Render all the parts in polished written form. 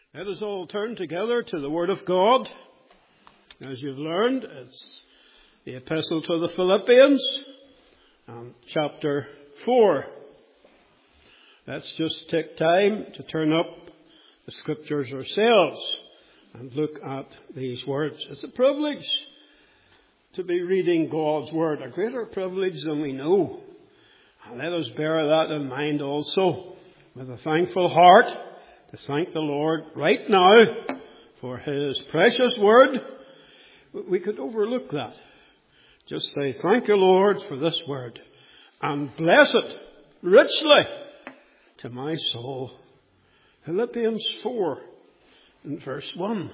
Let us all turn together to the Word of God. As you've learned, it's the Epistle to the Philippians, chapter 4. Let's just take time to turn up the Scriptures ourselves and look at these words. It's a privilege to be reading God's Word, a greater privilege than we know. And let us bear that in mind also, with a thankful heart, to thank the Lord right now for His precious Word. We could overlook that. Just say, thank you, Lord, for this Word, and bless it richly to my soul. Philippians 4 and verse 1.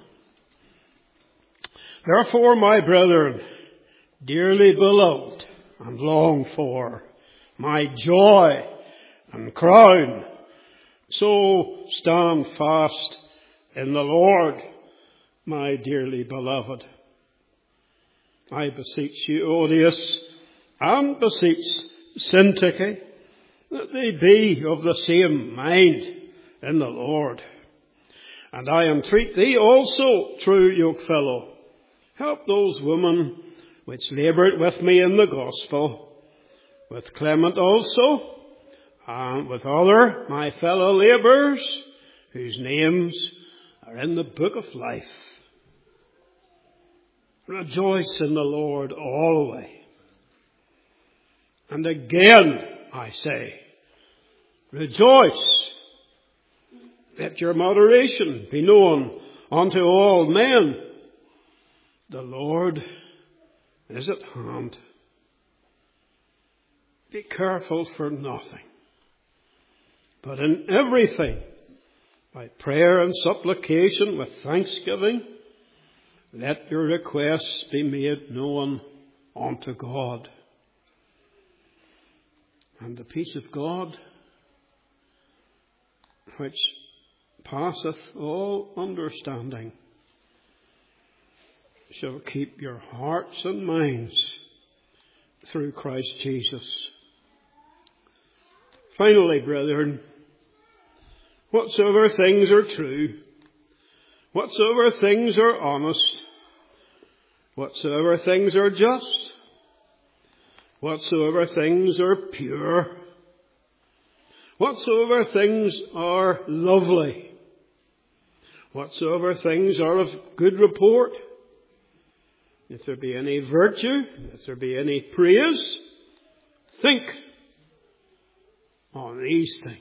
Therefore, my brethren, dearly beloved and longed for, my joy and crown, so stand fast in the Lord, my dearly beloved. I beseech you, Odious, and beseech Syntyche, that they be of the same mind in the Lord. And I entreat thee also, true yokefellow, help those women which laboured with me in the gospel, with Clement also, and with other my fellow labourers, whose names are in the book of life. Rejoice in the Lord always. And again I say, rejoice. Let your moderation be known unto all men. The Lord is at hand. Be careful for nothing, but in everything, by prayer and supplication with thanksgiving, let your requests be made known unto God. And the peace of God, which passeth all understanding, shall keep your hearts and minds through Christ Jesus. Finally, brethren, whatsoever things are true, whatsoever things are honest, whatsoever things are just, whatsoever things are pure, whatsoever things are lovely, whatsoever things are of good report, if there be any virtue, if there be any praise, think on these things.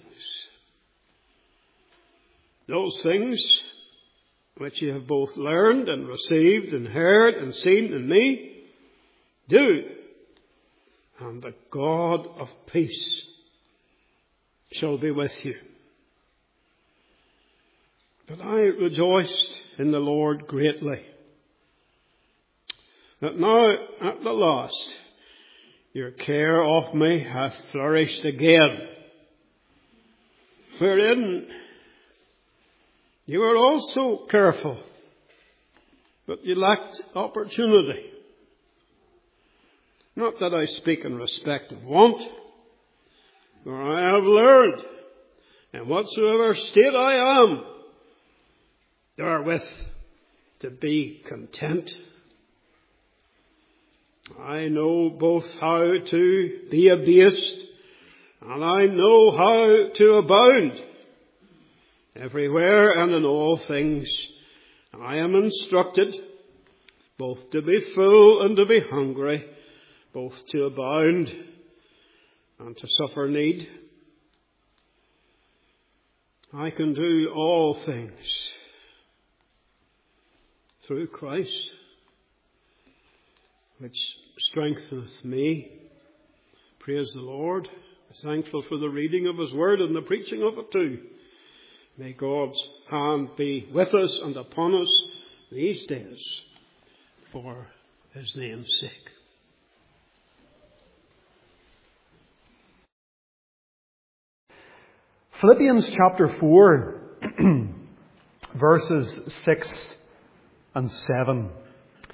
Those things which you have both learned and received and heard and seen in me, do, and the God of peace shall be with you. But I rejoiced in the Lord greatly, that now at the last your care of me hath flourished again, wherein you were also careful, but you lacked opportunity. Not that I speak in respect of want, for I have learned, in whatsoever state I am, therewith to be content. I know both how to be abased, and I know how to abound. Everywhere and in all things I am instructed, both to be full and to be hungry, both to abound and to suffer need. I can do all things through Christ, which strengtheneth me. Praise the Lord. I'm thankful for the reading of His Word and the preaching of it too. May God's hand be with us and upon us these days for His name's sake. Philippians chapter 4, verses 6 and 7.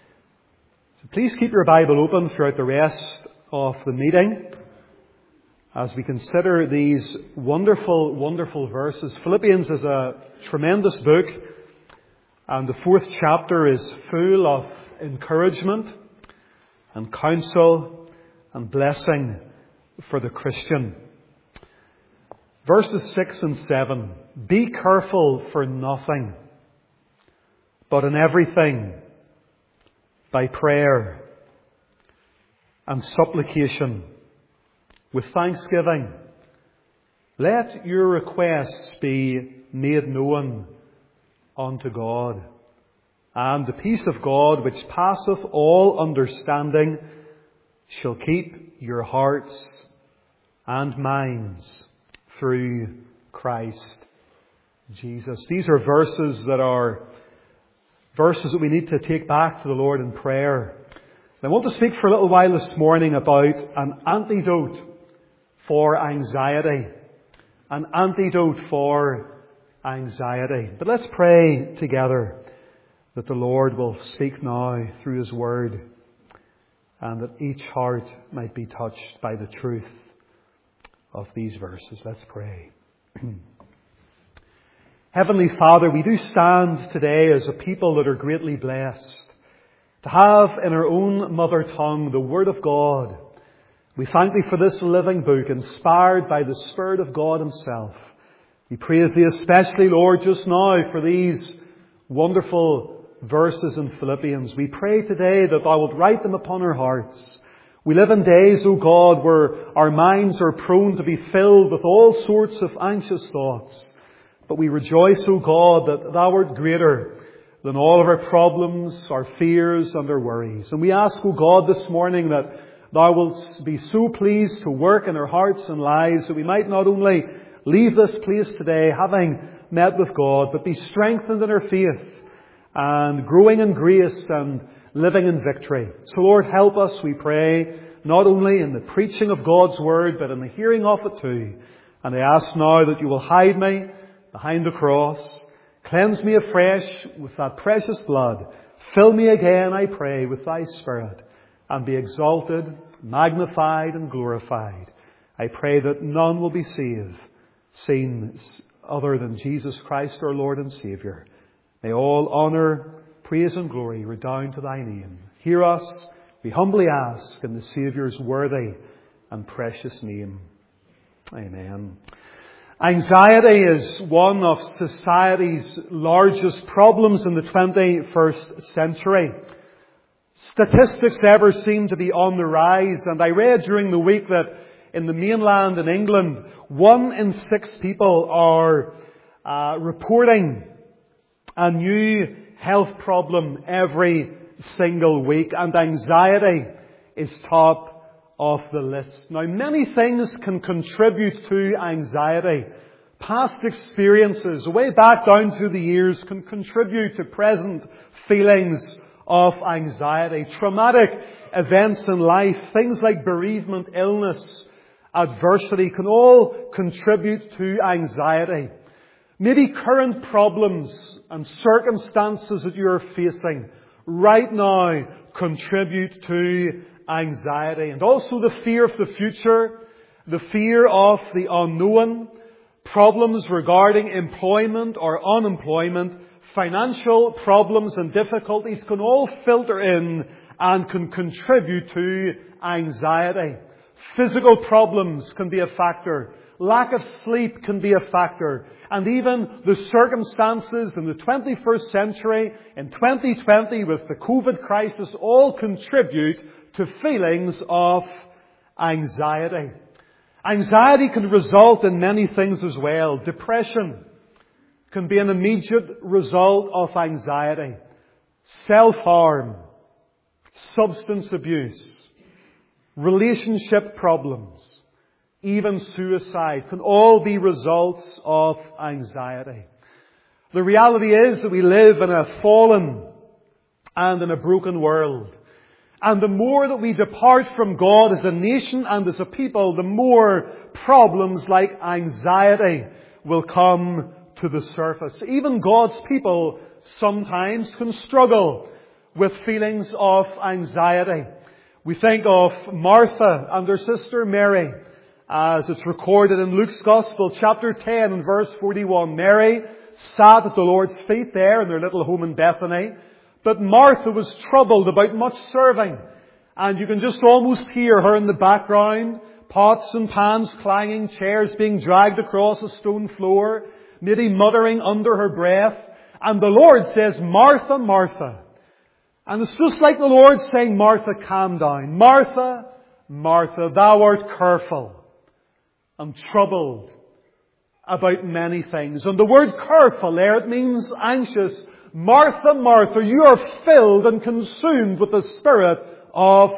So please keep your Bible open throughout the rest of the meeting. as we consider these wonderful, wonderful verses. Philippians is a tremendous book, and the 4th chapter is full of encouragement and counsel and blessing for the Christian. Verses 6 and 7. Be careful for nothing, but in everything, by prayer and supplication, with thanksgiving, let your requests be made known unto God. And the peace of God, which passeth all understanding, shall keep your hearts and minds through Christ Jesus. These are verses that we need to take back to the Lord in prayer. I want to speak for a little while this morning about an antidote for anxiety. An antidote for anxiety. But let's pray together that the Lord will speak now through His Word, and that each heart might be touched by the truth of these verses. Let's pray. Heavenly Father, we do stand today as a people that are greatly blessed to have in our own mother tongue the Word of God. We thank Thee for this living book, inspired by the Spirit of God Himself. We praise Thee especially, Lord, just now for these wonderful verses in Philippians. We pray today that Thou wilt write them upon our hearts. We live in days, O God, where our minds are prone to be filled with all sorts of anxious thoughts. But we rejoice, O God, that Thou art greater than all of our problems, our fears and our worries. And we ask, O God, this morning that Thou wilt be so pleased to work in our hearts and lives that we might not only leave this place today having met with God, but be strengthened in our faith and growing in grace and living in victory. So Lord, help us, we pray, not only in the preaching of God's Word, but in the hearing of it too. And I ask now that You will hide me behind the cross, cleanse me afresh with that precious blood, fill me again, I pray, with Thy Spirit, and be exalted, magnified and glorified. I pray that none will be seen other than Jesus Christ our Lord and Saviour. May all honour, praise and glory redound to Thy name. Hear us, we humbly ask, in the Saviour's worthy and precious name. Amen. Anxiety is one of society's largest problems in the 21st century. Statistics ever seem to be on the rise, and I read during the week that in the mainland in England, 1 in 6 people are reporting a new health problem every single week, and anxiety is top of the list. Now, many things can contribute to anxiety. Past experiences, way back down through the years, can contribute to present feelings of anxiety. Traumatic events in life, things like bereavement, illness, adversity, can all contribute to anxiety. Maybe current problems and circumstances that you are facing right now contribute to anxiety. And also the fear of the future, the fear of the unknown, problems regarding employment or unemployment, financial problems and difficulties can all filter in and can contribute to anxiety. Physical problems can be a factor. Lack of sleep can be a factor. And even the circumstances in the 21st century, in 2020 with the COVID crisis, all contribute to feelings of anxiety. Anxiety can result in many things as well. Depression can be an immediate result of anxiety. Self-harm, substance abuse, relationship problems, even suicide can all be results of anxiety. The reality is that we live in a fallen and in a broken world. And the more that we depart from God as a nation and as a people, the more problems like anxiety will come to the surface. Even God's people sometimes can struggle with feelings of anxiety. We think of Martha and her sister Mary as it's recorded in Luke's Gospel, chapter 10 and verse 41. Mary sat at the Lord's feet there in their little home in Bethany. But Martha was troubled about much serving. And you can just almost hear her in the background. Pots and pans clanging, chairs being dragged across a stone floor, maybe muttering under her breath. And the Lord says, Martha, Martha. And it's just like the Lord saying, Martha, calm down. Martha, Martha, thou art careful and troubled about many things. And the word careful there, it means anxious. Martha, Martha, you are filled and consumed with the spirit of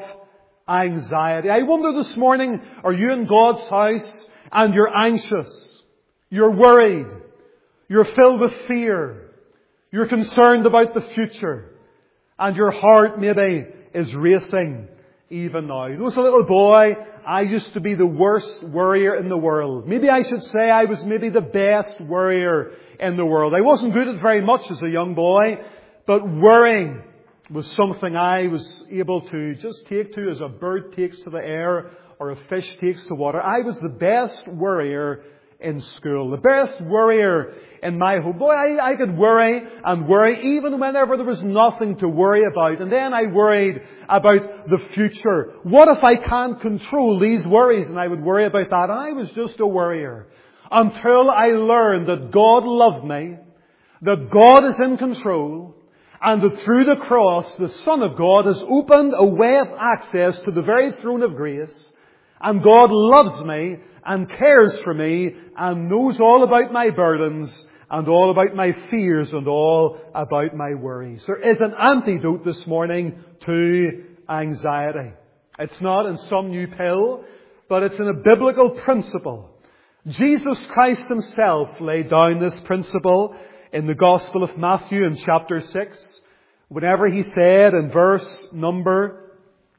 anxiety. I wonder this morning, are you in God's house and you're anxious? You're worried. You're filled with fear. You're concerned about the future. And your heart maybe is racing even now. You know, as a little boy, I used to be the worst worrier in the world. Maybe I should say I was maybe the best worrier in the world. I wasn't good at very much as a young boy, but worrying was something I was able to just take to as a bird takes to the air or a fish takes to water. I was the best worrier in school, the best worrier in my home. Boy, I could worry and worry even whenever there was nothing to worry about. And then I worried about the future. What if I can't control these worries? And I would worry about that. And I was just a worrier until I learned that God loved me, that God is in control, and that through the cross, the Son of God has opened a way of access to the very throne of grace. And God loves me and cares for me and knows all about my burdens and all about my fears and all about my worries. There is an antidote this morning to anxiety. It's not in some new pill, but it's in a biblical principle. Jesus Christ Himself laid down this principle in the Gospel of Matthew in chapter 6, whenever He said in verse number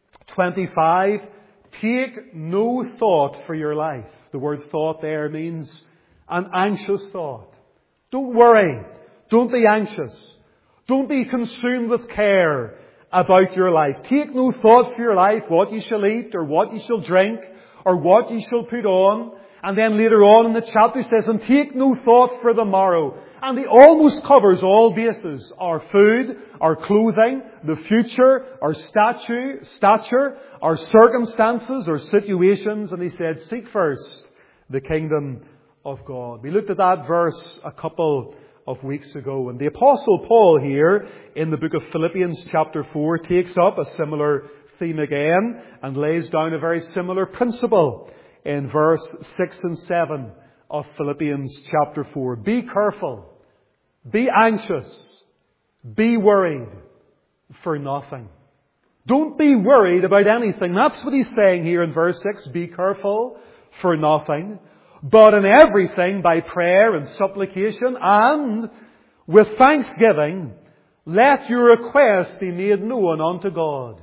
25, take no thought for your life. The word thought there means an anxious thought. Don't worry. Don't be anxious. Don't be consumed with care about your life. Take no thought for your life, what you shall eat or what you shall drink or what you shall put on. And then later on in the chapter it says, and take no thought for the morrow. And He almost covers all bases. Our food, our clothing, the future, our stature, our circumstances, our situations. And He said, seek first the kingdom of God. We looked at that verse a couple of weeks ago. And the Apostle Paul here in the book of Philippians chapter 4 takes up a similar theme again and lays down a very similar principle in verse 6 and 7 of Philippians chapter 4. Be careful. Be anxious. Be worried for nothing. Don't be worried about anything. That's what he's saying here in verse 6. Be careful for nothing, but in everything by prayer and supplication and with thanksgiving, let your requests be made known unto God.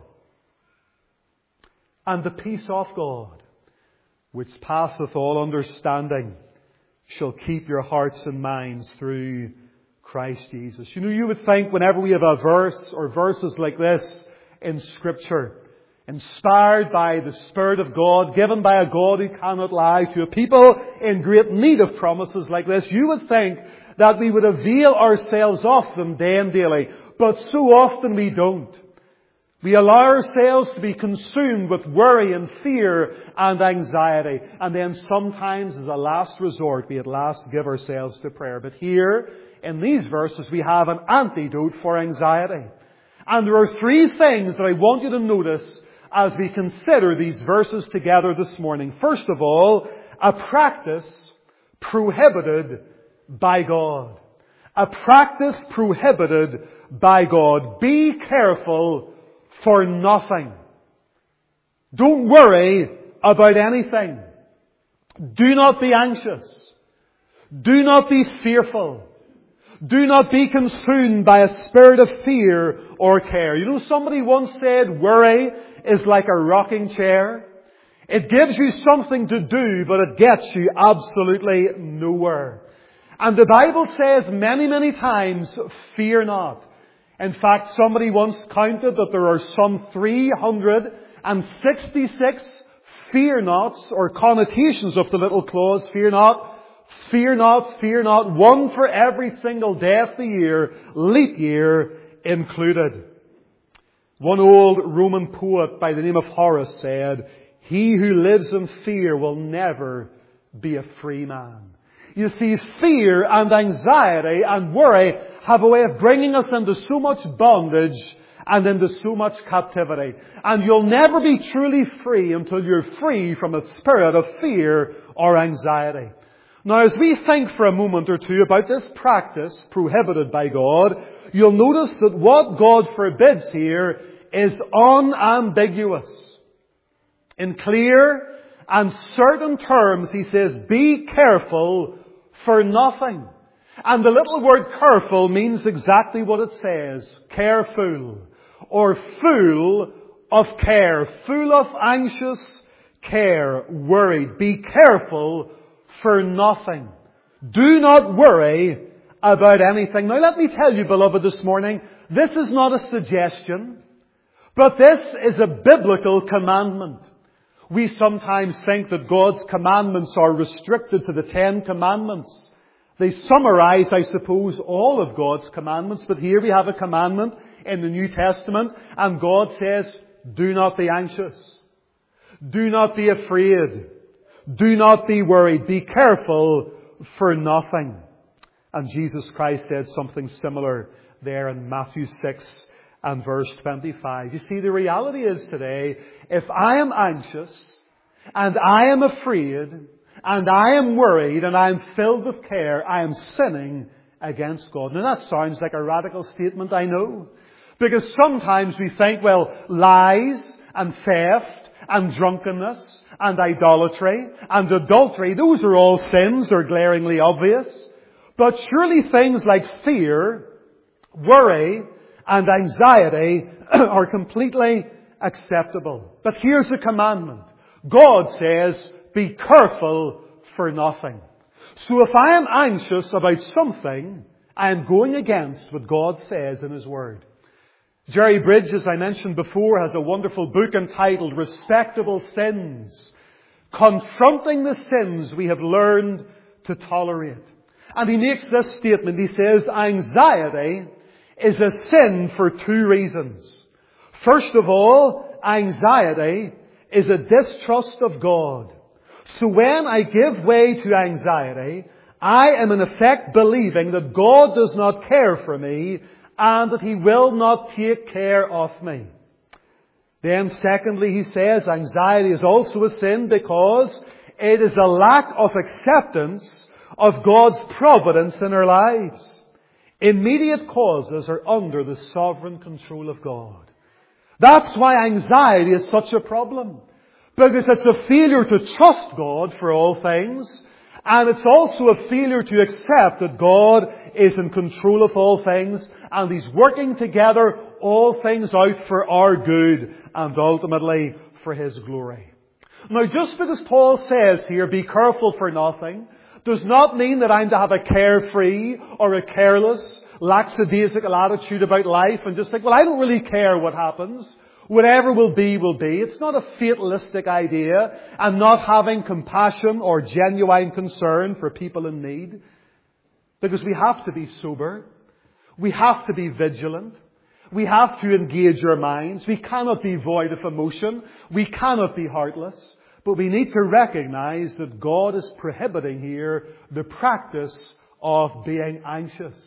And the peace of God, which passeth all understanding, shall keep your hearts and minds through Christ Jesus. You know, you would think whenever we have a verse or verses like this in Scripture, inspired by the Spirit of God, given by a God who cannot lie, to a people in great need of promises like this, you would think that we would avail ourselves of them day and daily. But so often we don't. We allow ourselves to be consumed with worry and fear and anxiety. And then sometimes as a last resort, we at last give ourselves to prayer. But here, in these verses, we have an antidote for anxiety. And there are three things that I want you to notice as we consider these verses together this morning. First of all, a practice prohibited by God. A practice prohibited by God. Be careful for nothing. Don't worry about anything. Do not be anxious. Do not be fearful. Do not be consumed by a spirit of fear or care. You know, somebody once said worry is like a rocking chair. It gives you something to do, but it gets you absolutely nowhere. And the Bible says many, many times, fear not. In fact, somebody once counted that there are some 366 fear not, or connotations of the little clause, fear not, fear not, fear not, one for every single day of the year, leap year included. One old Roman poet by the name of Horace said, "He who lives in fear will never be a free man." You see, fear and anxiety and worry have a way of bringing us into so much bondage and into so much captivity. And you'll never be truly free until you're free from a spirit of fear or anxiety. Now, as we think for a moment or two about this practice prohibited by God, you'll notice that what God forbids here is unambiguous. In clear and certain terms, He says, be careful for nothing. And the little word careful means exactly what it says. Careful. Or full of care. Full of anxious care. Worried. Be careful for nothing. Do not worry about anything. Now let me tell you, beloved, this morning, this is not a suggestion, but this is a biblical commandment. We sometimes think that God's commandments are restricted to the 10 Commandments. They summarize, I suppose, all of God's commandments, but here we have a commandment in the New Testament, and God says, do not be anxious. Do not be afraid. Do not be worried. Be careful for nothing. And Jesus Christ said something similar there in Matthew 6 and verse 25. You see, the reality is today, if I am anxious and I am afraid and I am worried and I am filled with care, I am sinning against God. Now that sounds like a radical statement, I know. Because sometimes we think, well, lies and theft and drunkenness and idolatry and adultery, those are all sins, they're glaringly obvious. But surely things like fear, worry, and anxiety are completely acceptable. But here's the commandment. God says, be careful for nothing. So if I am anxious about something, I am going against what God says in His Word. Jerry Bridge, as I mentioned before, has a wonderful book entitled Respectable Sins, confronting the sins we have learned to tolerate. And he makes this statement. He says, anxiety is a sin for 2 reasons. First of all, anxiety is a distrust of God. So when I give way to anxiety, I am in effect believing that God does not care for me and that He will not take care of me. Then secondly, he says, anxiety is also a sin because it is a lack of acceptance of God's providence in our lives. Immediate causes are under the sovereign control of God. That's why anxiety is such a problem. Because it's a failure to trust God for all things. And it's also a failure to accept that God is in control of all things. And He's working together all things out for our good and ultimately for His glory. Now, just because Paul says here, be careful for nothing, does not mean that I'm to have a carefree or a careless, lackadaisical attitude about life and just think, well, I don't really care what happens. Whatever will be, will be. It's not a fatalistic idea, and not having compassion or genuine concern for people in need. Because we have to be sober. We have to be vigilant. We have to engage our minds. We cannot be void of emotion. We cannot be heartless. But we need to recognize that God is prohibiting here the practice of being anxious.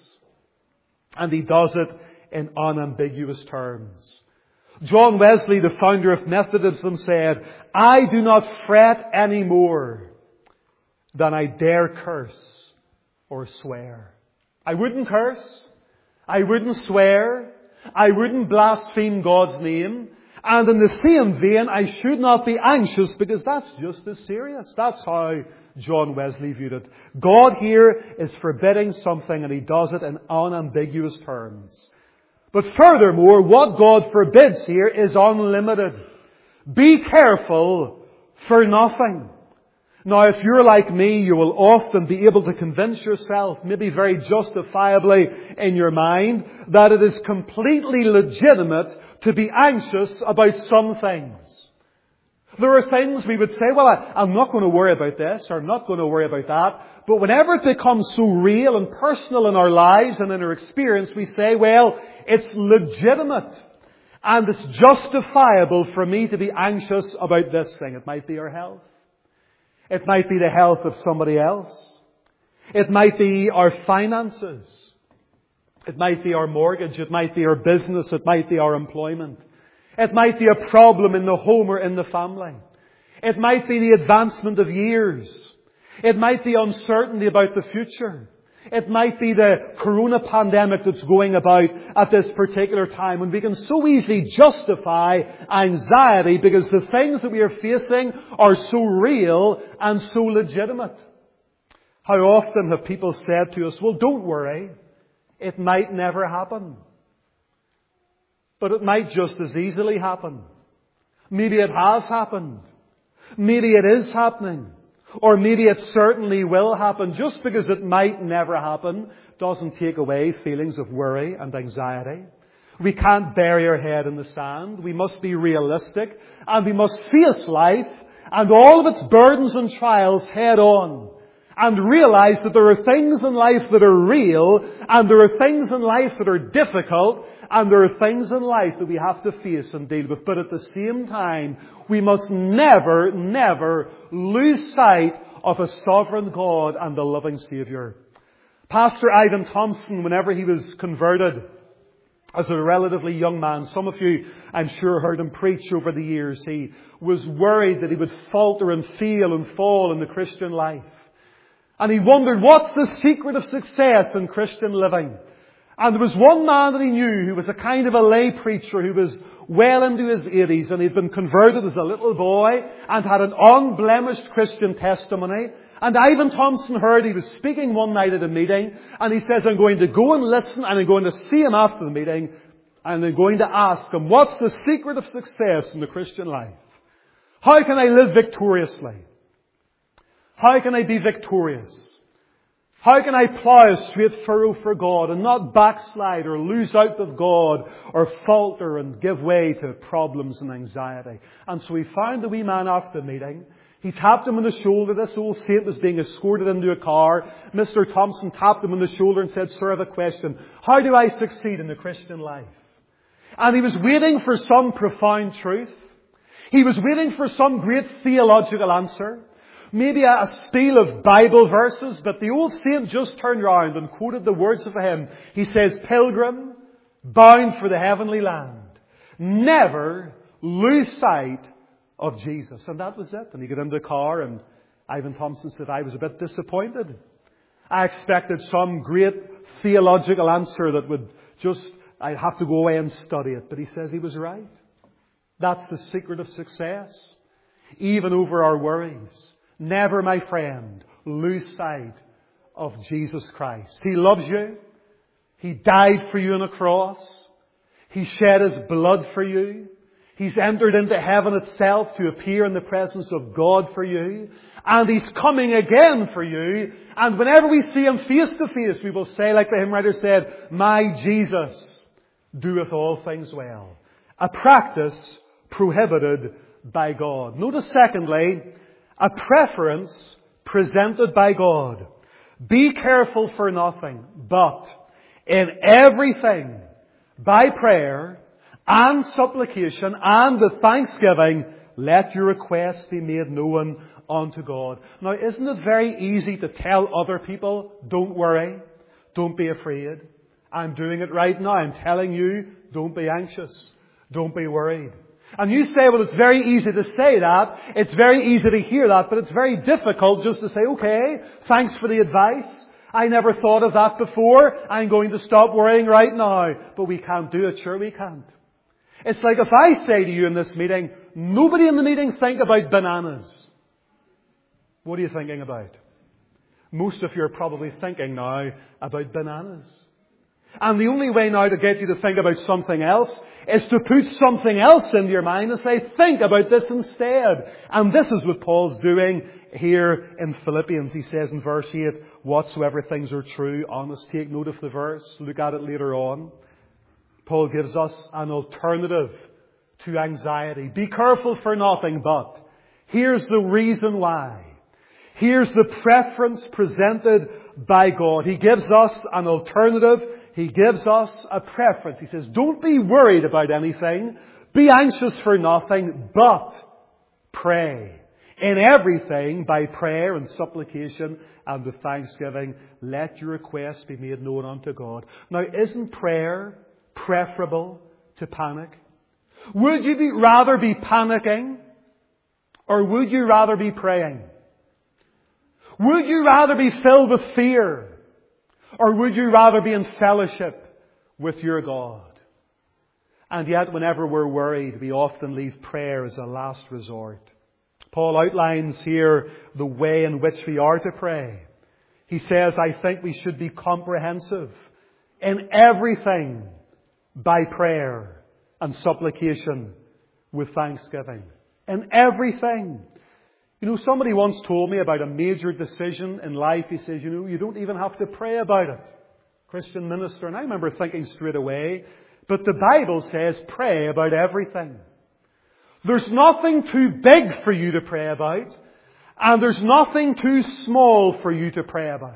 And He does it in unambiguous terms. John Wesley, the founder of Methodism, said, I do not fret any more than I dare curse or swear. I wouldn't curse. I wouldn't swear. I wouldn't blaspheme God's name. And in the same vein, I should not be anxious because that's just as serious. That's how John Wesley viewed it. God here is forbidding something, and He does it in unambiguous terms. But furthermore, what God forbids here is unlimited. Be careful for nothing. Now, if you're like me, you will often be able to convince yourself, maybe very justifiably in your mind, that it is completely legitimate to be anxious about some things. There are things we would say, well, I'm not going to worry about this, or I'm not going to worry about that. But whenever it becomes so real and personal in our lives and in our experience, we say, well, it's legitimate and it's justifiable for me to be anxious about this thing. It might be our health. It might be the health of somebody else. It might be our finances. It might be our mortgage. It might be our business. It might be our employment. It might be a problem in the home or in the family. It might be the advancement of years. It might be uncertainty about the future. It might be the corona pandemic that's going about at this particular time. And we can so easily justify anxiety because the things that we are facing are so real and so legitimate. How often have people said to us, well, don't worry, it might never happen. But it might just as easily happen. Maybe it has happened. Maybe it is happening. Or maybe it certainly will happen. Just because it might never happen doesn't take away feelings of worry and anxiety. We can't bury our head in the sand. We must be realistic. And we must face life and all of its burdens and trials head on. And realize that there are things in life that are real. And there are things in life that are difficult. And there are things in life that we have to face and deal with. But at the same time, we must never, never lose sight of a sovereign God and a loving Saviour. Pastor Ivan Thompson, whenever he was converted as a relatively young man, some of you, I'm sure, heard him preach over the years. He was worried that he would falter and fail and fall in the Christian life. And he wondered, what's the secret of success in Christian living? And there was one man that he knew who was a kind of a lay preacher who was well into his 80s, and he'd been converted as a little boy and had an unblemished Christian testimony. And Ivan Thompson heard he was speaking one night at a meeting, and he says, I'm going to go and listen, and I'm going to see him after the meeting, and I'm going to ask him, what's the secret of success in the Christian life? How can I live victoriously? How can I be victorious? How can I plough a straight furrow for God and not backslide or lose out with God or falter and give way to problems and anxiety? And so he found the wee man after the meeting. He tapped him on the shoulder. This old saint was being escorted into a car. Mr. Thompson tapped him on the shoulder and said, sir, I have a question. How do I succeed in the Christian life? And he was waiting for some profound truth. He was waiting for some great theological answer. Maybe a spiel of Bible verses, but the old saint just turned round and quoted the words of a hymn. He says, Pilgrim, bound for the heavenly land, never lose sight of Jesus. And that was it. And he got into the car, and Ivan Thompson said, I was a bit disappointed. I expected some great theological answer that would just, I'd have to go away and study it. But he says he was right. That's the secret of success. Even over our worries. Never, my friend, lose sight of Jesus Christ. He loves you. He died for you on a cross. He shed His blood for you. He's entered into heaven itself to appear in the presence of God for you. And He's coming again for you. And whenever we see Him face to face, we will say, like the hymn writer said, my Jesus doeth all things well. A practice prohibited by God. Notice secondly, a preference presented by God. Be careful for nothing, but in everything, by prayer and supplication and with thanksgiving, let your requests be made known unto God. Now, isn't it very easy to tell other people, don't worry, don't be afraid. I'm doing it right now. I'm telling you, don't be anxious, don't be worried. And you say, well, it's very easy to say that. It's very easy to hear that. But it's very difficult just to say, okay, thanks for the advice. I never thought of that before. I'm going to stop worrying right now. But we can't do it. Sure we can't. It's like if I say to you in this meeting, nobody in the meeting think about bananas. What are you thinking about? Most of you are probably thinking now about bananas. And the only way now to get you to think about something else is to put something else into your mind and say, think about this instead. And this is what Paul's doing here in Philippians. He says in verse 8, whatsoever things are true, honest, take note of the verse, look at it later on. Paul gives us an alternative to anxiety. Be careful for nothing, but Here's the reason why. Here's the preference presented by God. He gives us an alternative. He gives us a preference. He says, don't be worried about anything. Be anxious for nothing, but pray. In everything, by prayer and supplication and with thanksgiving, let your requests be made known unto God. Now, isn't prayer preferable to panic? Would you rather be panicking, or would you rather be praying? Would you rather be filled with fear, or would you rather be in fellowship with your God? And yet, whenever we're worried, we often leave prayer as a last resort. Paul outlines here the way in which we are to pray. He says, I think we should be comprehensive in everything by prayer and supplication with thanksgiving. In everything. You know, somebody once told me about a major decision in life. He says, you know, you don't even have to pray about it. Christian minister. And I remember thinking straight away, but the Bible says pray about everything. There's nothing too big for you to pray about, and there's nothing too small for you to pray about.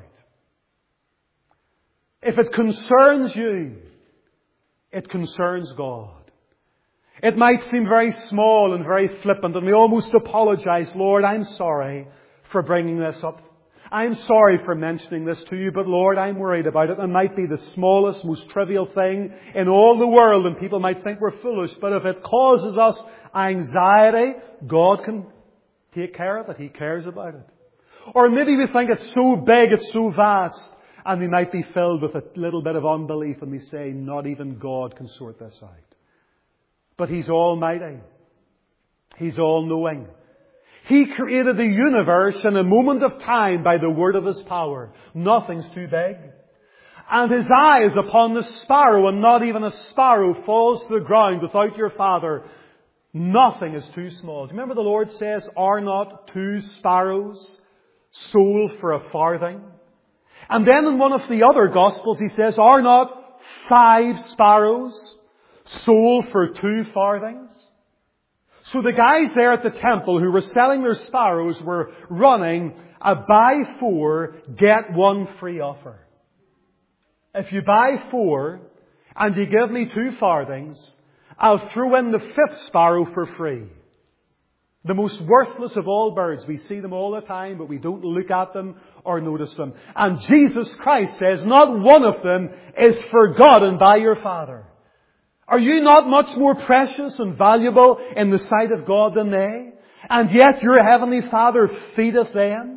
If it concerns you, it concerns God. It might seem very small and very flippant, and we almost apologize, Lord, I'm sorry for bringing this up. I'm sorry for mentioning this to you, but Lord, I'm worried about it. It might be the smallest, most trivial thing in all the world, and people might think we're foolish, but if it causes us anxiety, God can take care of it. He cares about it. Or maybe we think it's so big, it's so vast, and we might be filled with a little bit of unbelief, and we say, not even God can sort this out. But He's almighty. He's all-knowing. He created the universe in a moment of time by the word of His power. Nothing's too big. And His eye is upon the sparrow, and not even a sparrow falls to the ground without your Father. Nothing is too small. Do you remember the Lord says, are not 2 sparrows sold for a farthing? And then in one of the other Gospels He says, are not 5 sparrows sold for 2 farthings? So the guys there at the temple who were selling their sparrows were running a buy 4, get 1 free offer. If you buy 4 and you give me 2 farthings, I'll throw in the 5th sparrow for free. The most worthless of all birds. We see them all the time, but we don't look at them or notice them. And Jesus Christ says, not one of them is forgotten by your Father. Are you not much more precious and valuable in the sight of God than they? And yet your heavenly Father feedeth them.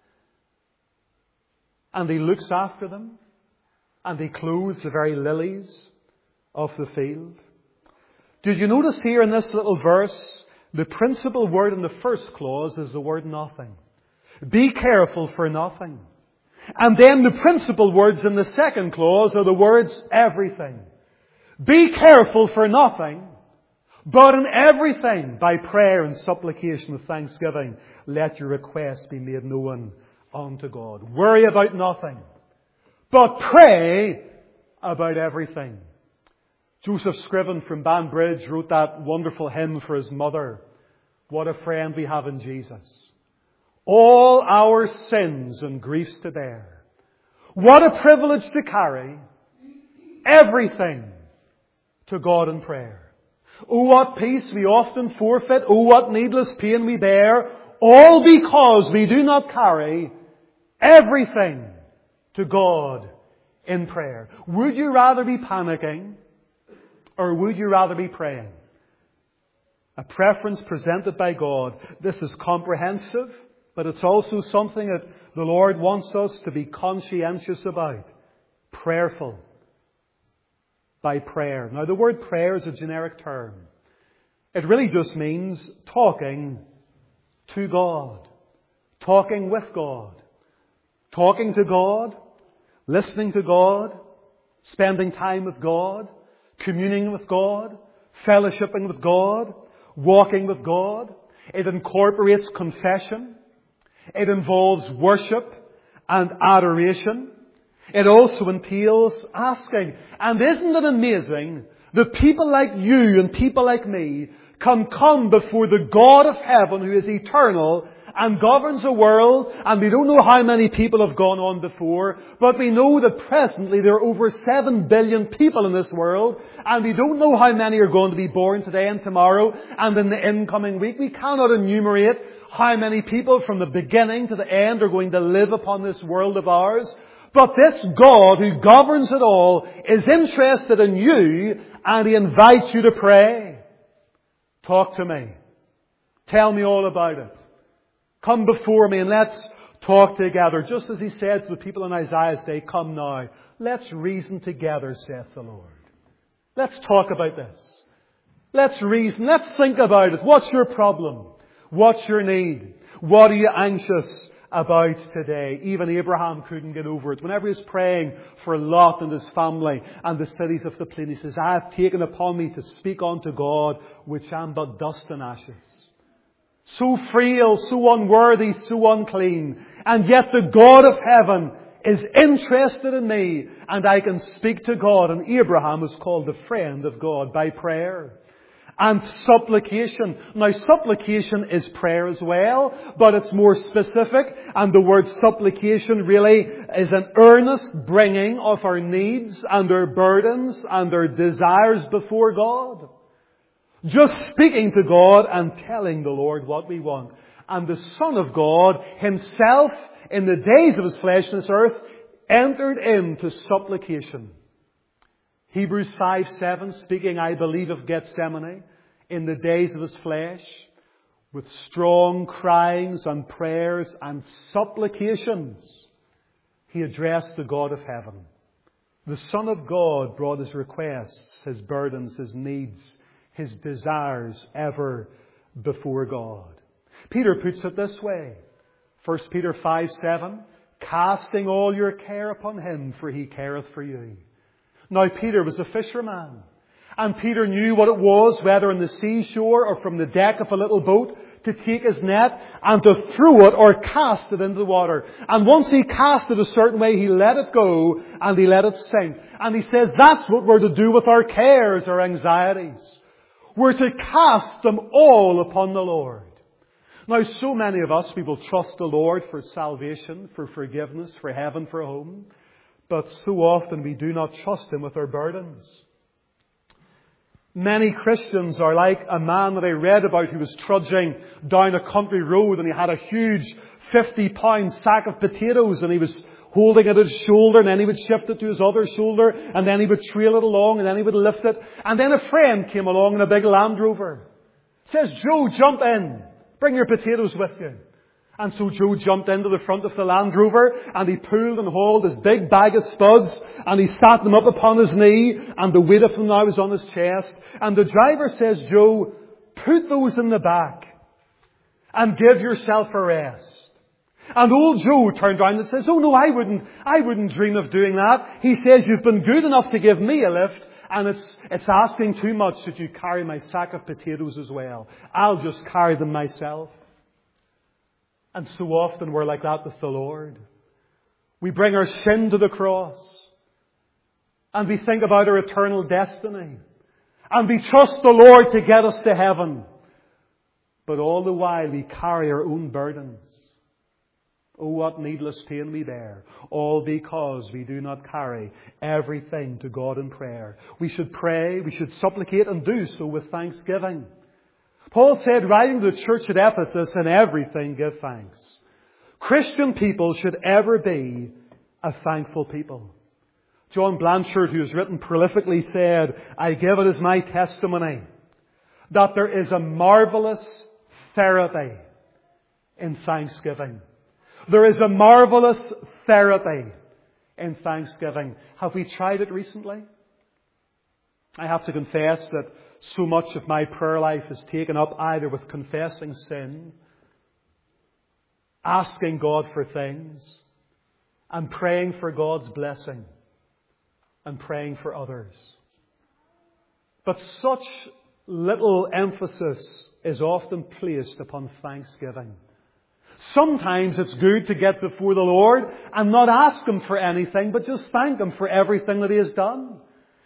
And He looks after them. And He clothes the very lilies of the field. Did you notice here in this little verse, the principal word in the first clause is the word nothing. Be careful for nothing. And then the principal words in the second clause are the words everything. Be careful for nothing, but in everything, by prayer and supplication with thanksgiving, let your requests be made known unto God. Worry about nothing, but pray about everything. Joseph Scriven from Banbridge wrote that wonderful hymn for his mother. What a friend we have in Jesus. All our sins and griefs to bear. What a privilege to carry everything to God in prayer. Oh, what peace we often forfeit. Oh, what needless pain we bear. All because we do not carry everything to God in prayer. Would you rather be panicking, or would you rather be praying? A preference presented by God. This is comprehensive, but it's also something that the Lord wants us to be conscientious about. Prayerful. By prayer. Now, the word prayer is a generic term. It really just means talking to God. Talking with God. Talking to God. Listening to God. Spending time with God. Communing with God. Fellowshipping with God. Walking with God. It incorporates confession. It involves worship and adoration. It also entails asking. And isn't it amazing that people like you and people like me can come before the God of heaven who is eternal and governs a world, and we don't know how many people have gone on before, but we know that presently there are over 7 billion people in this world, and we don't know how many are going to be born today and tomorrow and in the incoming week. We cannot enumerate how many people from the beginning to the end are going to live upon this world of ours. But this God who governs it all is interested in you, and He invites you to pray. Talk to me. Tell me all about it. Come before me and let's talk together. Just as He said to the people in Isaiah's day, come now, let's reason together, saith the Lord. Let's talk about this. Let's reason. Let's think about it. What's your problem? What's your need? What are you anxious about today? Even Abraham couldn't get over it. Whenever he was praying for Lot and his family and the cities of the plain, he says, I have taken upon me to speak unto God, which am but dust and ashes. So frail, so unworthy, so unclean. And yet the God of heaven is interested in me, and I can speak to God. And Abraham was called the friend of God by prayer. And supplication. Now, supplication is prayer as well, but it's more specific. And the word supplication really is an earnest bringing of our needs and our burdens and our desires before God. Just speaking to God and telling the Lord what we want. And the Son of God Himself, in the days of His flesh on this earth, entered into supplication. Hebrews 5:7, speaking, I believe, of Gethsemane, in the days of His flesh, with strong cryings and prayers and supplications, He addressed the God of heaven. The Son of God brought His requests, His burdens, His needs, His desires ever before God. Peter puts it this way. 1 Peter 5:7, casting all your care upon Him, for He careth for you. Now, Peter was a fisherman. And Peter knew what it was, whether on the seashore or from the deck of a little boat, to take his net and to throw it or cast it into the water. And once he cast it a certain way, he let it go and he let it sink. And he says that's what we're to do with our cares, our anxieties. We're to cast them all upon the Lord. Now, so many of us, we will trust the Lord for salvation, for forgiveness, for heaven, for home. But so often we do not trust Him with our burdens. Many Christians are like a man that I read about who was trudging down a country road, and he had a huge 50-pound sack of potatoes, and he was holding it at his shoulder, and then he would shift it to his other shoulder, and then he would trail it along, and then he would lift it. And then a friend came along in a big Land Rover. Says, Joe, jump in. Bring your potatoes with you. And so Joe jumped into the front of the Land Rover, and he pulled and hauled his big bag of spuds, and he sat them up upon his knee, and the weight of them now was on his chest. And the driver says, Joe, put those in the back and give yourself a rest. And old Joe turned around and says, oh no, I wouldn't dream of doing that. He says, you've been good enough to give me a lift, and it's asking too much that you carry my sack of potatoes as well. I'll just carry them myself. And so often we're like that with the Lord. We bring our sin to the cross. And we think about our eternal destiny. And we trust the Lord to get us to heaven. But all the while we carry our own burdens. Oh, what needless pain we bear. All because we do not carry everything to God in prayer. We should pray, we should supplicate, and do so with thanksgiving. Paul said, writing to the church at Ephesus, in everything give thanks. Christian people should ever be a thankful people. John Blanchard, who has written prolifically, said, I give it as my testimony that there is a marvelous therapy in thanksgiving. There is a marvelous therapy in thanksgiving. Have we tried it recently? I have to confess that so much of my prayer life is taken up either with confessing sin, asking God for things, and praying for God's blessing, and praying for others. But such little emphasis is often placed upon thanksgiving. Sometimes it's good to get before the Lord and not ask Him for anything, but just thank Him for everything that He has done.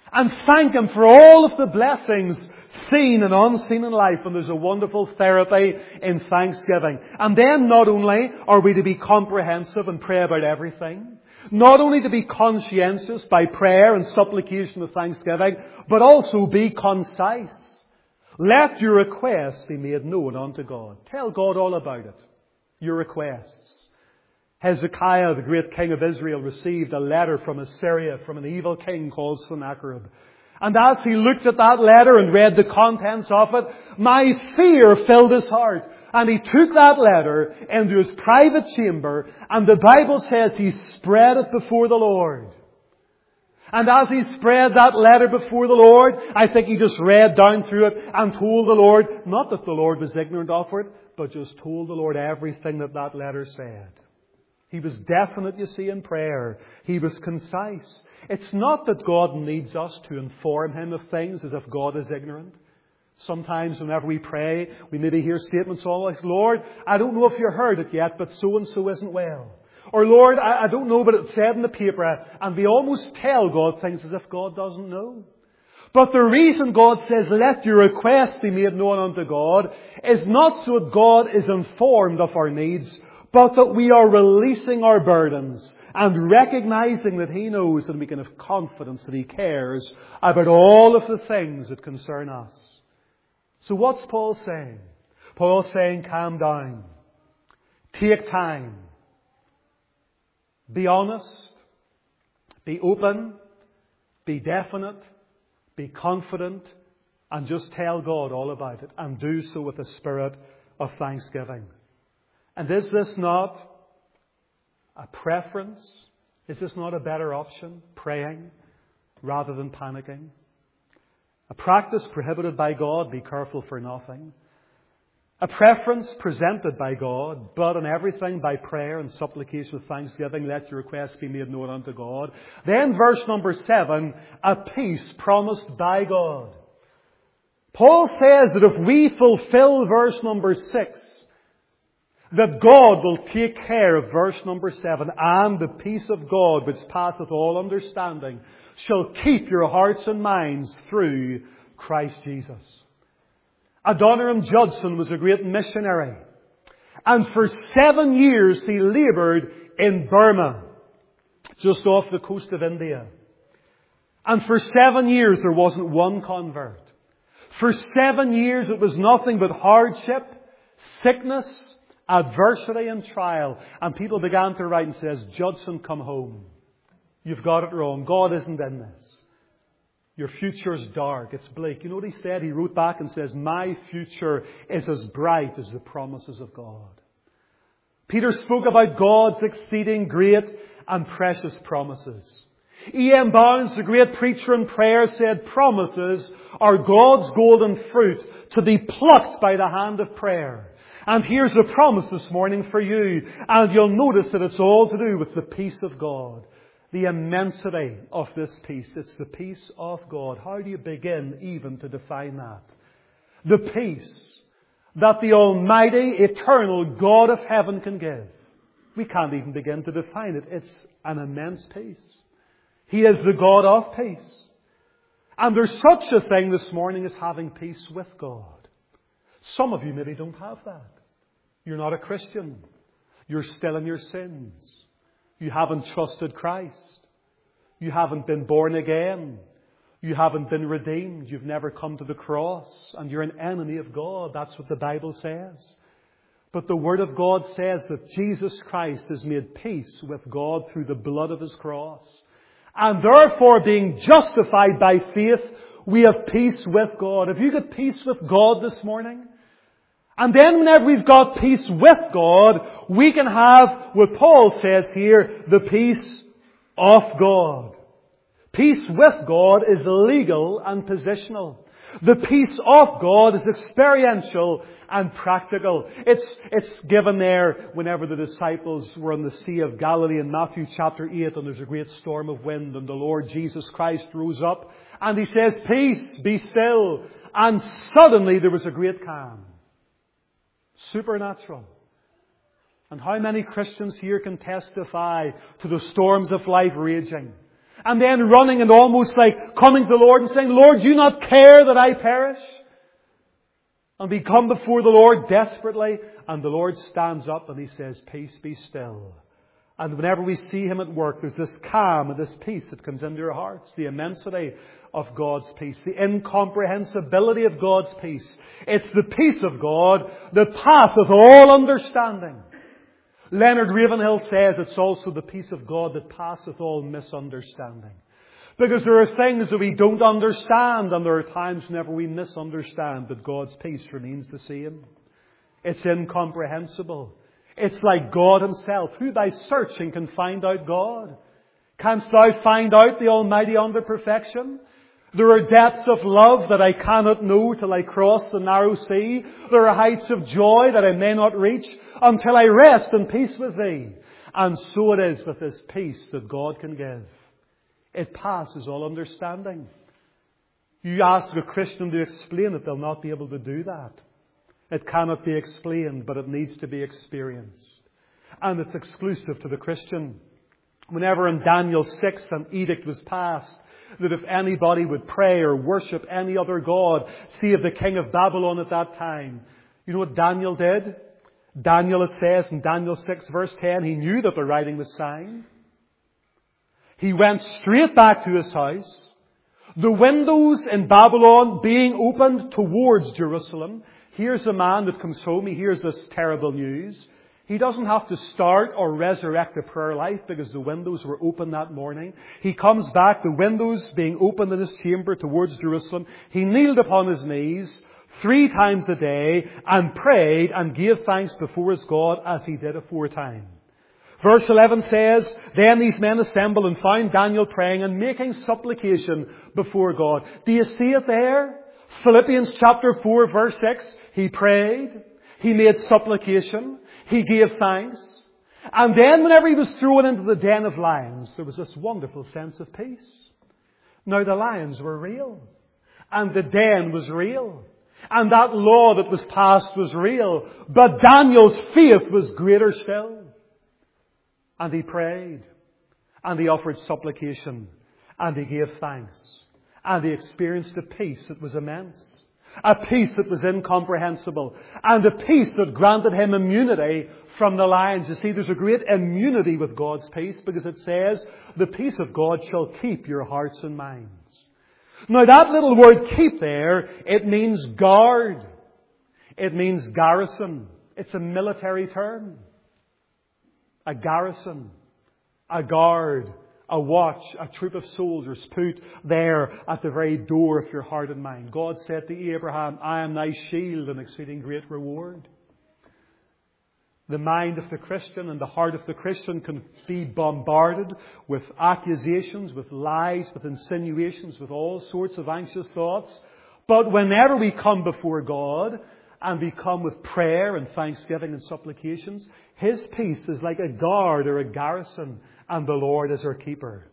And thank Him for all of the blessings seen and unseen in life. And there's a wonderful therapy in thanksgiving. And then not only are we to be comprehensive and pray about everything, not only to be conscientious by prayer and supplication of thanksgiving, but also be concise. Let your requests be made known unto God. Tell God all about it. Your requests. Hezekiah, the great king of Israel, received a letter from Assyria from an evil king called Sennacherib. And as he looked at that letter and read the contents of it, my fear filled his heart. And he took that letter into his private chamber, and the Bible says he spread it before the Lord. And as he spread that letter before the Lord, I think he just read down through it and told the Lord, not that the Lord was ignorant of it, but just told the Lord everything that that letter said. He was definite, you see, in prayer. He was concise. It's not that God needs us to inform Him of things as if God is ignorant. Sometimes whenever we pray, we maybe hear statements all like, Lord, I don't know if you heard it yet, but so-and-so isn't well. Or, Lord, I don't know, but it said in the paper. And we almost tell God things as if God doesn't know. But the reason God says, let your requests be made known unto God, is not so that God is informed of our needs, but that we are releasing our burdens and recognizing that He knows, and we can have confidence that He cares about all of the things that concern us. So what's Paul saying? Paul's saying, calm down. Take time. Be honest. Be open. Be definite. Be confident. And just tell God all about it. And do so with a spirit of thanksgiving. And is this not a preference? Is this not a better option? Praying rather than panicking? A practice prohibited by God, be careful for nothing. A preference presented by God, but in everything by prayer and supplication with thanksgiving, let your requests be made known unto God. Then verse number 7, a peace promised by God. Paul says that if we fulfill verse number 6, that God will take care of verse number 7, and the peace of God which passeth all understanding shall keep your hearts and minds through Christ Jesus. Adoniram Judson was a great missionary. And for 7 years he laboured in Burma, just off the coast of India. And for 7 years there wasn't one convert. For 7 years it was nothing but hardship, sickness, adversity and trial. And people began to write and says, Judson, come home. You've got it wrong. God isn't in this. Your future's dark. It's bleak. You know what he said? He wrote back and says, my future is as bright as the promises of God. Peter spoke about God's exceeding great and precious promises. E.M. Bounds, the great preacher in prayer, said promises are God's golden fruit to be plucked by the hand of prayer. And here's a promise this morning for you. And you'll notice that it's all to do with the peace of God. The immensity of this peace. It's the peace of God. How do you begin even to define that? The peace that the Almighty, eternal God of heaven can give. We can't even begin to define it. It's an immense peace. He is the God of peace. And there's such a thing this morning as having peace with God. Some of you maybe don't have that. You're not a Christian. You're still in your sins. You haven't trusted Christ. You haven't been born again. You haven't been redeemed. You've never come to the cross. And you're an enemy of God. That's what the Bible says. But the Word of God says that Jesus Christ has made peace with God through the blood of His cross. And therefore, being justified by faith, we have peace with God. Have you got peace with God this morning? And then whenever we've got peace with God, we can have what Paul says here, the peace of God. Peace with God is legal and positional. The peace of God is experiential and practical. It's given there whenever the disciples were on the Sea of Galilee in Matthew chapter 8, and there's a great storm of wind, and the Lord Jesus Christ rose up and He says, peace, be still. And suddenly there was a great calm. Supernatural. And how many Christians here can testify to the storms of life raging? And then running and almost like coming to the Lord and saying, Lord, do you not care that I perish? And we come before the Lord desperately, and the Lord stands up and He says, peace, be still. And whenever we see Him at work, there's this calm and this peace that comes into our hearts. The immensity of God's peace. The incomprehensibility of God's peace. It's the peace of God that passeth all understanding. Leonard Ravenhill says it's also the peace of God that passeth all misunderstanding. Because there are things that we don't understand, and there are times whenever we misunderstand, but God's peace remains the same. It's incomprehensible. It's like God Himself. Who by searching can find out God? Canst thou find out the Almighty under perfection? There are depths of love that I cannot know till I cross the narrow sea. There are heights of joy that I may not reach until I rest in peace with Thee. And so it is with this peace that God can give. It passes all understanding. You ask a Christian to explain it, they'll not be able to do that. It cannot be explained, but it needs to be experienced. And it's exclusive to the Christian. Whenever in Daniel 6 an edict was passed, that if anybody would pray or worship any other god, save the king of Babylon at that time, you know what Daniel did? Daniel, it says in Daniel 6 verse 10, he knew that the writing was signed. He went straight back to his house. The windows in Babylon being opened towards Jerusalem. Here's a man that comes home. He hears this terrible news. He doesn't have to start or resurrect a prayer life because the windows were open that morning. He comes back, the windows being opened in his chamber towards Jerusalem. He kneeled upon his knees 3 times a day and prayed and gave thanks before his God as he did aforetime. Verse 11 says, then these men assembled and found Daniel praying and making supplication before God. Do you see it there? Philippians chapter 4 verse 6. He prayed. He made supplication. He gave thanks. And then whenever he was thrown into the den of lions, there was this wonderful sense of peace. Now the lions were real. And the den was real. And that law that was passed was real. But Daniel's faith was greater still. And he prayed. And he offered supplication. And he gave thanks. And he experienced a peace that was immense. A peace that was incomprehensible. And a peace that granted him immunity from the lions. You see, there's a great immunity with God's peace because it says, the peace of God shall keep your hearts and minds. Now that little word keep there, it means guard. It means garrison. It's a military term. A garrison. A guard. A watch, a troop of soldiers put there at the very door of your heart and mind. God said to Abraham, I am thy shield and exceeding great reward. The mind of the Christian and the heart of the Christian can be bombarded with accusations, with lies, with insinuations, with all sorts of anxious thoughts. But whenever we come before God and we come with prayer and thanksgiving and supplications, His peace is like a guard or a garrison. And the Lord is our keeper.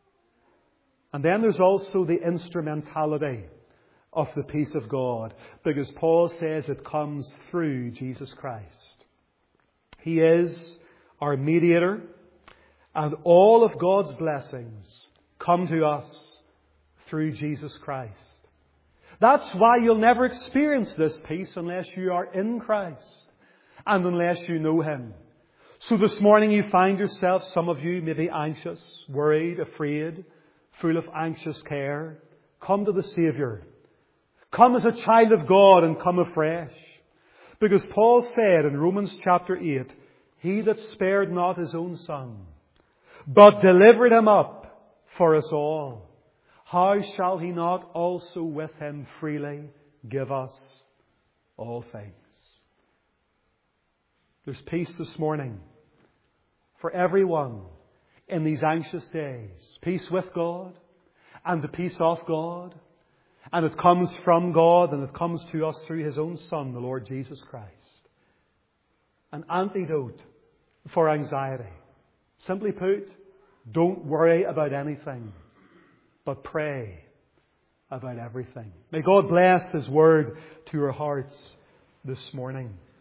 And then there's also the instrumentality of the peace of God. Because Paul says it comes through Jesus Christ. He is our mediator. And all of God's blessings come to us through Jesus Christ. That's why you'll never experience this peace unless you are in Christ. And unless you know Him. So this morning you find yourself, some of you maybe anxious, worried, afraid, full of anxious care. Come to the Saviour. Come as a child of God and come afresh. Because Paul said in Romans chapter 8, He that spared not His own Son, but delivered Him up for us all, how shall He not also with Him freely give us all things? There's peace this morning for everyone in these anxious days. Peace with God and the peace of God. And it comes from God and it comes to us through His own Son, the Lord Jesus Christ. An antidote for anxiety. Simply put, don't worry about anything, but pray about everything. May God bless His word to your hearts this morning.